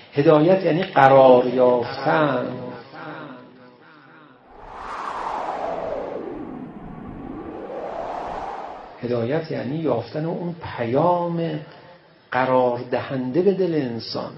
هدایت یعنی قرار یافتن. هدایت یعنی یافتن اون پیام قرار دهنده به دل انسان.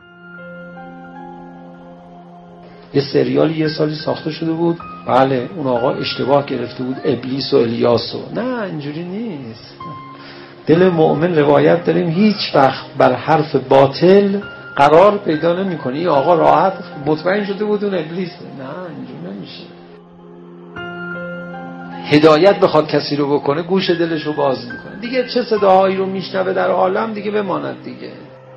یه سریالی یه سالی ساخته شده بود، بله اون آقا اشتباه گرفته بود، ابلیس و الیاس. نه اینجوری نیست. دل مؤمن روایت داریم هیچ وقت بر حرف باطل قرار پیدا نمی‌کنه. این آقا راحت مطمئن شده بود اون ابلیسه. نه اینجوری نمیشه. هدایت بخواد کسی رو بکنه گوش دلش رو باز میکنه دیگه. چه صداهایی رو میشنوه در عالم دیگه بماند دیگه.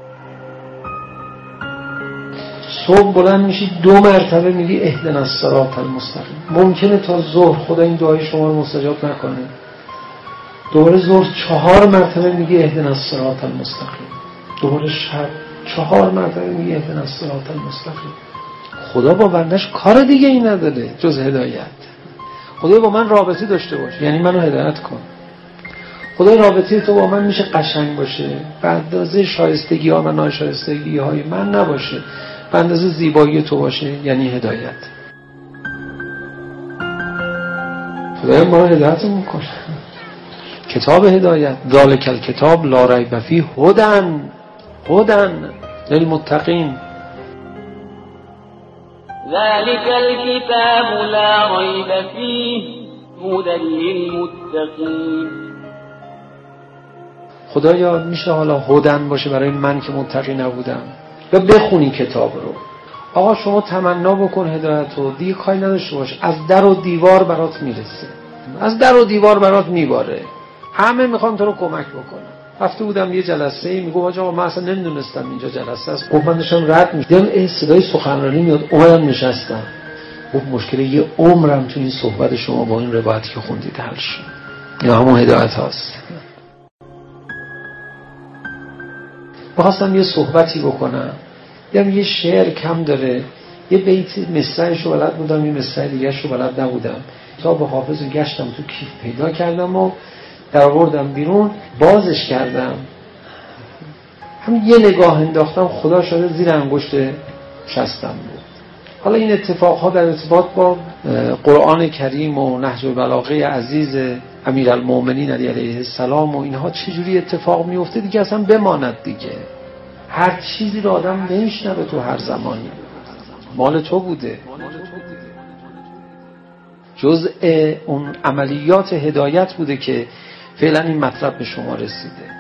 صبح بلند میشی 2 مرتبه میگی اهدنا الصراط المستقیم. ممکنه تا ظهر خدا این دعای شما رو مستجاب نکنه. دوباره ظهر 4 مرتبه میگی اهدنا الصراط المستقیم. دوباره شب 4 مرتبه میگی اهدنا الصراط المستقیم. خدا با بندش کار دیگه ای نداره جز هدایت. خدای با من رابطه داشته باشه یعنی منو هدایت کن. خدای رابطه تو با من میشه قشنگ باشه، به اندازه شایستگی ها و ناشایستگی های من نباشه، به اندازه زیبایی تو باشه یعنی هدایت. خدای ما رو هدایت میکنه. کتاب هدایت ذالک الکتاب لا ریب فیه هدی للمتقین. ذلك الكتاب لا ريب فيه هدى للمتقين. خدایا میشه حالا هدن باشه برای من که متقی نبودم؟ یا بخونی کتاب رو. آقا شما تمنا بکن هدایت رو، دیگه کاری نداشته باش. از در و دیوار برات میرسه، از در و دیوار برات میباره. همه میخوان تو رو کمک بکنن. رفته بودم یه جلسه، میگم آقا من اصلا نمیدونستم اینجا جلسه است. گفت من داشتم رد میشدم صدای سخنرانی میاد، اومدم نشستم. گفت مشکل یه عمرم تو این صحبت شما با این روایتی که خوندید حل شد. این همون هدایت هاست. می‌خواستم یه صحبتی بکنم، دیدم یه شعر کم داره، یه بیت مصرعش رو بلد بودم، یه مصرع دیگه‌ش رو بلد نبودم. کتاب حافظ رو گشتم تو کیف پیدا کردم و در آوردم بیرون، بازش کردم، همین یه نگاه انداختم، خدا شده زیر انگشت شستم بود. حالا این اتفاقها در ارتباط با قرآن کریم و نهج البلاغه عزیز امیرالمومنین علیه السلام و اینها چجوری اتفاق میفته دیگه اصلا بماند دیگه. هر چیزی رو آدم نمیشنوه تو هر زمانی، مال تو بوده. جزء اون عملیات هدایت بوده که فعلا این مطلب به شما رسیده.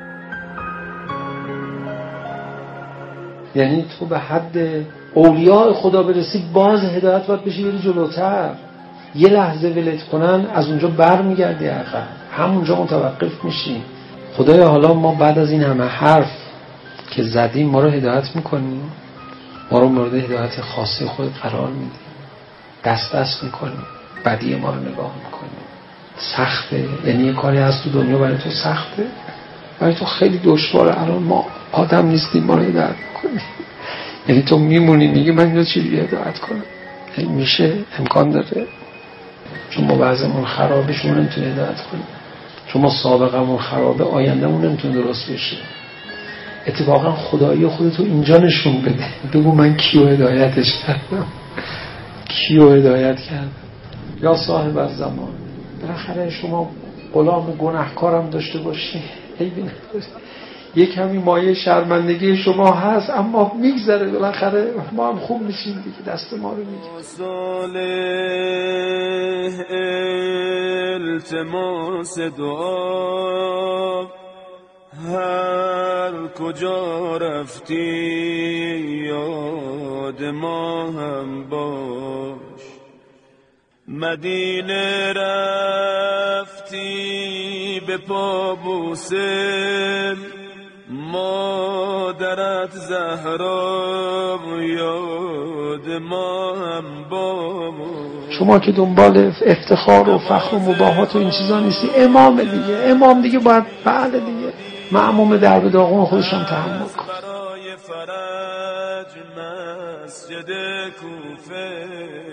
یعنی تو به حد اولیاء خدا برسی، باز هدایت باید بشی بری جلوتر. یه لحظه ولت کنن از اونجا بر میگردی عقب، همونجا متوقف میشی. خدایا حالا ما بعد از این همه حرف که زدیم ما رو هدایت میکنیم، ما رو مورد هدایت خاصی خود قرار میدی، دست میکنیم، بدی ما رو نگاه میکنیم. سخته، یعنی یه کاری هست تو دنیا برای تو سخته، برای تو خیلی دشواره. الان ما آدم نیستیم ما رو هدایت میکنیم. یعنی تو میمونی میگی من اینو چجوری هدایت کنم؟ یعنی میشه؟ امکان داره؟ چون ما وضعمون خرابه شما نمیتونی هدایت کنی، چون ما سابقمون خرابه آیندهمون نمیتونه درست بشه. اتفاقا خدایی خودتو اینجا نشون بده، بگو من کیو هدایتش کردم، کیو هدایت کردم. یا صاحب الزمان، بالاخره شما غلام گناهکارم داشته باشی، عیبی نداره، یک کمی مایه شرمندگی شما هست اما میگذره، بالاخره ما هم خوب میشیم دیگه، دست ما رو میگیره. التماس دعا هر کجا رفتی یاد ما هم باش، مدینه رفتی به پا بوسه مادرت زهرا یاد ما هم باش. شما که دنبال افتخار و فخر و مباهات و این چیزا نیستی، امام دیگه، امام دیگه باید بله دیگه معموم در به داغون خودش هم تحمل کن. برای فرج مسجد کوفه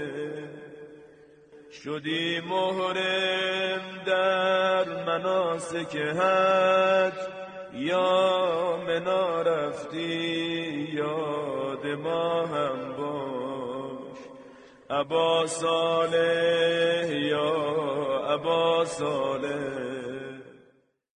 شدی محرم در مناسک حج، یا منا رفتی یا یار ما هم باش. ابا صالح یا ابا صالح